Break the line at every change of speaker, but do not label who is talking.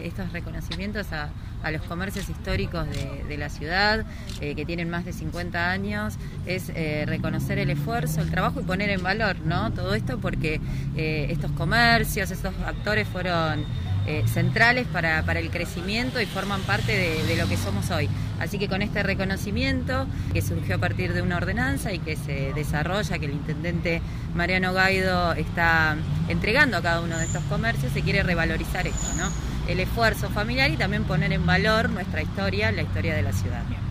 estos reconocimientos a los comercios históricos de la ciudad, que tienen más de 50 años, es reconocer el esfuerzo, el trabajo y poner en valor, ¿no?, todo esto, porque estos comercios, estos actores fueron centrales para el crecimiento y forman parte de lo que somos hoy. Así que con este reconocimiento, que surgió a partir de una ordenanza y que se desarrolla, que el intendente Mariano Gaido está entregando a cada uno de estos comercios, se quiere revalorizar esto, ¿no?, el esfuerzo familiar, y también poner en valor nuestra historia, la historia de la ciudad.